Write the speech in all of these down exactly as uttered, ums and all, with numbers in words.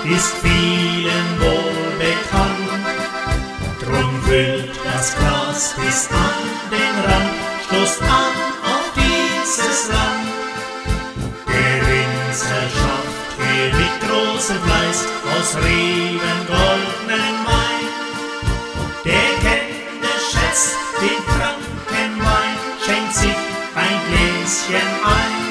ist vielen wohl bekannt. Drum füllt das Glas bis an den Rand, stoßt an auf dieses Land. Der Winzer schafft hier mit großem Fleiß aus Reben goldenen Wein. Der Kenner schätzt den Frankenwein, schenkt sich ein Gläschen ein.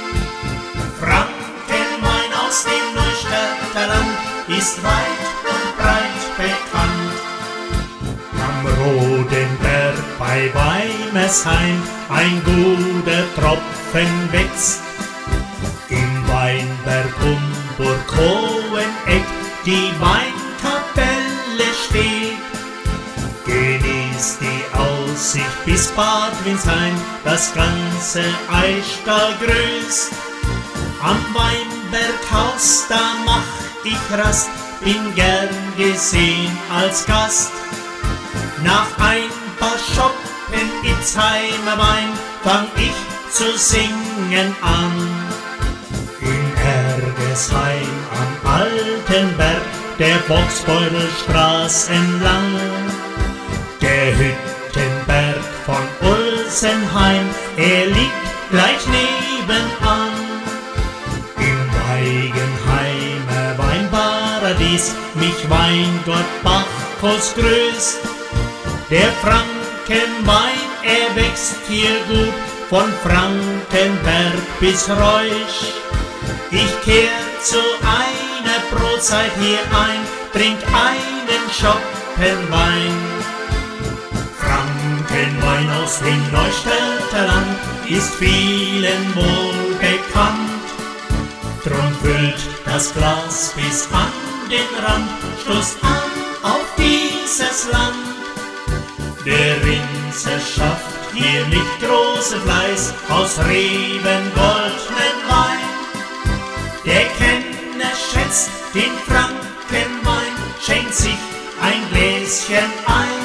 Frankenwein aus dem Neustädter Land ist weit und breit bekannt. Am Rodenberg bei Weimersheim ein guter Tropfen wächst. Im Weinberg um Burg Hoheneck die Weinkapelle steht. Genießt die Aussicht bis Bad Windsheim, das ganze Eichtal grüßt. Am Weinberghaus, da mach ich Rast, bin gern gesehen als Gast. Nach ein paar Schoppen Itzheimer Wein fang ich zu singen an. In Ergesheim am alten Berg, der Bocksbeutelstraß entlang, der Hüttenberg von Ulsenheim, er liegt gleich nebenan. Im Weigenheimer Weinparadies mich Weingott Bacchus grüßt. Der Frankenwein, er wächst hier gut, von Frankenberg bis Reusch. Ich kehr zu einer Brotzeit hier ein, trink einen Schoppen Wein. Frankenwein aus dem Neustädter Land ist vielen wohl bekannt. Drum füllt das Glas bis an den Rand, stoßt an auf dieses Land. Der Winzer schafft hier mit großem Fleiß aus Reben goldnen Wein. Der Kenner schätzt den Frankenwein, schenkt sich ein Gläschen ein.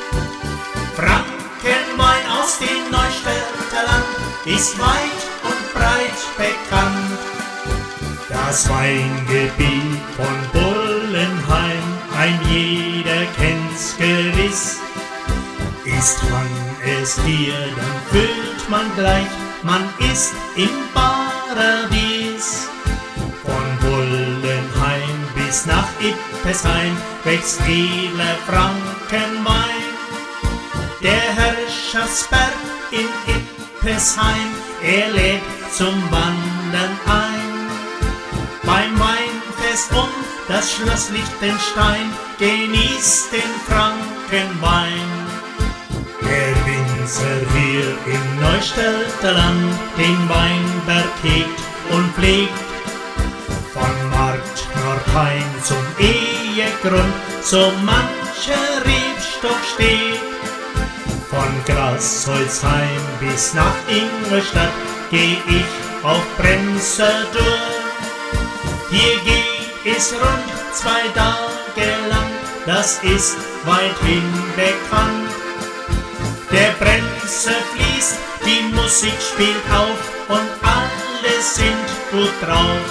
Frankenwein aus dem Neustädter Land ist weit und breit bekannt. Das Weingebiet von Bullenheim, ein jeder kennt's gewiss. Ist man es hier, dann fühlt man gleich, man ist im Paradies. Von Bullenheim bis nach Ippesheim wächst edler Frankenwein. Der Herrschaftsberg in Ippesheim, er lädt zum Wandern ein. Beim Weinfest um das Schloss Liechtenstein genießt den Frankenwein. Der Winzer hier im Neustädter Land den Weinberg hegt und pflegt. Von Markt Nordheim zum Ehegrund so mancher Rebstock steht. Von Grasholzheim bis nach Ingolstadt geh ich auf Bremse durch. Hier geht es rund zwei Tage lang, das ist weithin bekannt. Der Bremse fließt, die Musik spielt auf und alle sind gut drauf.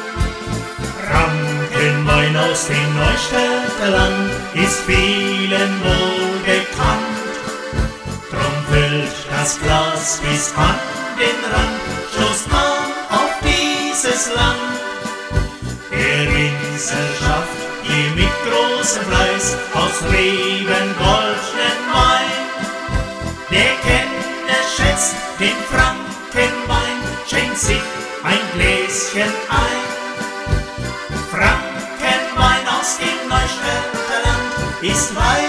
Frankenwein aus dem Neustädter Land ist vielen wohl bekannt. Drum füllt das Glas bis an den Rand, stoßt an auf dieses Land. Der Winzer schafft hier mit großem Fleiß aus Reben goldnen Wein. Der Kenner schätzt den Frankenwein, schenkt sich ein Gläschen ein. Frankenwein aus dem Neustädter Land ist weit